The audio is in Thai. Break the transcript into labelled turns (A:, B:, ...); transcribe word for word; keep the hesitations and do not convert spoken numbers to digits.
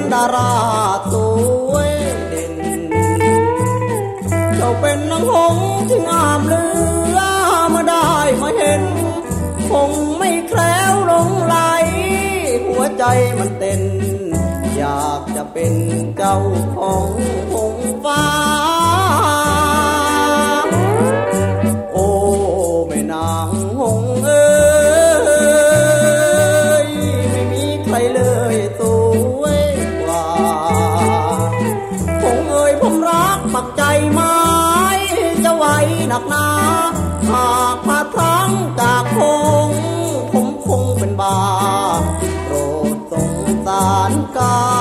A: ดาราสวยเด่นเจ้าเป็นนางหงส์ที่งามเหลือเมื่อได้มาเห็นคงไม่แคล้วหลงไหลหัวใจมันเต้นอยากจะเป็นเจ้าของหงส์ฟ้าโอ้แม่นางหงส์เอ้ยไม่มีใครเลยสวยกว่าหงส์เอ้ยผมรักปักใจไม้จะไว้หนักหนาหากพลาดพลั้งจากหงส์ผมคงเป็นบาโปรดสงสารกา